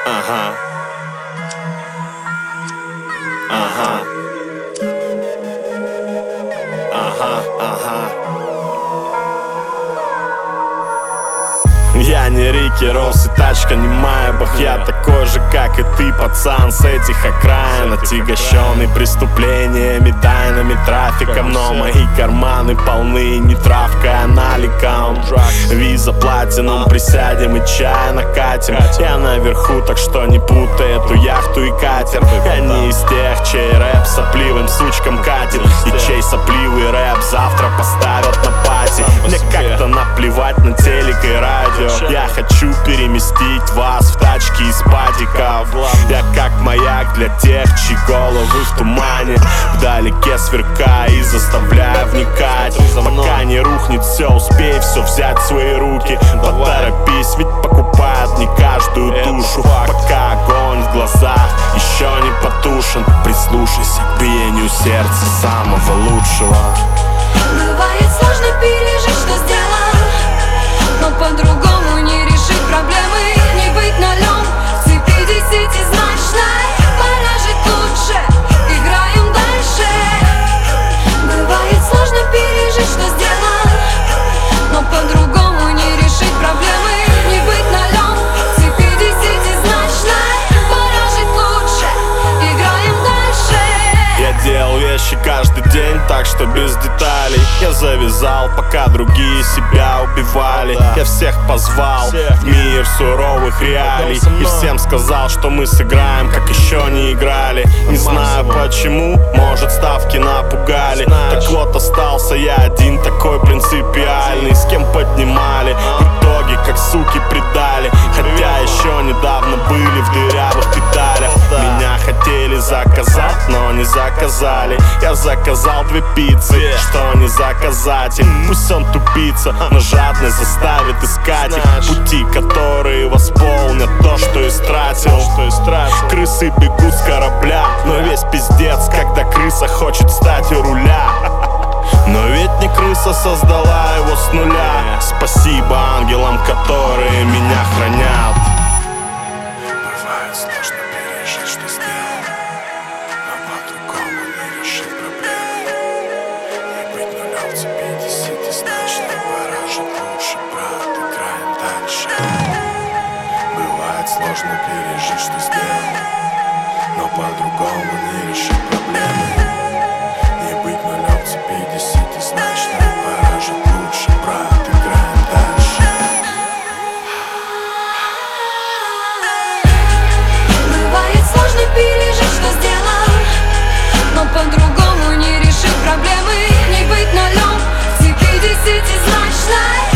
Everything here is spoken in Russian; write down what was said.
Ага. Ага. Ага, ага. Я не Рики Росс и тачка не Майбах. Я такой же, как и ты, пацан, с этих окраин, отягощенный преступлениями, тайнами, трафиком. Но мои карманы полны не травкой, а наликом. Виза платином, присядем и чай накатим. Я наверху, так что не путай эту яхту и катер. Я не из тех, чей рэп сопливым сучкам катит, и чей сопливый рэп завтра поставят на пати. Мне как-то наплевать на телек и радио. Я хочу переместить вас в тачки из падиков. Я как маяк для тех, чьи головы в тумане, вдалеке сверкая и заставляя вникать. Пока не рухнет все, успей все взять в свои руки. Поторопись, ведь покупают не каждую душу. Пока огонь в глазах еще не потушен, прислушайся к биению сердца самого лучшего. Бывает сложно пережить, что сделал, но по-другому не решить проблемы. Не быть нулем в цепи десятизначной, пора жить лучше, играем дальше. Бывает сложно пережить, что сделал, но по-другому не решить проблемы. Не быть нулем в цепи десятизначной, пора жить лучше, играем дальше. Я делал вещи каждый день, так что без деталей. Я завязал, пока другие себя убивали. Я всех позвал в мир суровых реалий и всем сказал, что мы сыграем, как еще не играли. Не знаю почему, может ставки напугали. Так вот остался я один, такой принципиальный. С кем поднимали, в итоге как суки предали. Хотя еще недавно были в дырявых деталях. Меня хотели заказать, но не заказали. Я заказал 2 пиццы, что не заказать их. Пусть он тупица, но жадность заставит искать их пути, которые восполнят то, что истратил. Крысы бегут с корабля, но весь пиздец, когда крыса хочет стать у руля. Но ведь не крыса создала его с нуля. Спасибо ангелам, которые меня хранят. Бывает сложно пережить, что сделал, но по-другому не решить проблемы. Не быть нулем в цепи десятизначной, пора жить лучше, брат, играем дальше. Бывает сложно пережить, что сделал, но по-другому не решить проблемы. Не быть нулем в цепи десятизначной, пора жить лучше, брат, играем дальше. Бывает сложно пережить, что сделал, но по-другому не решить проблемы. Не быть нулем в цепи десятизначной,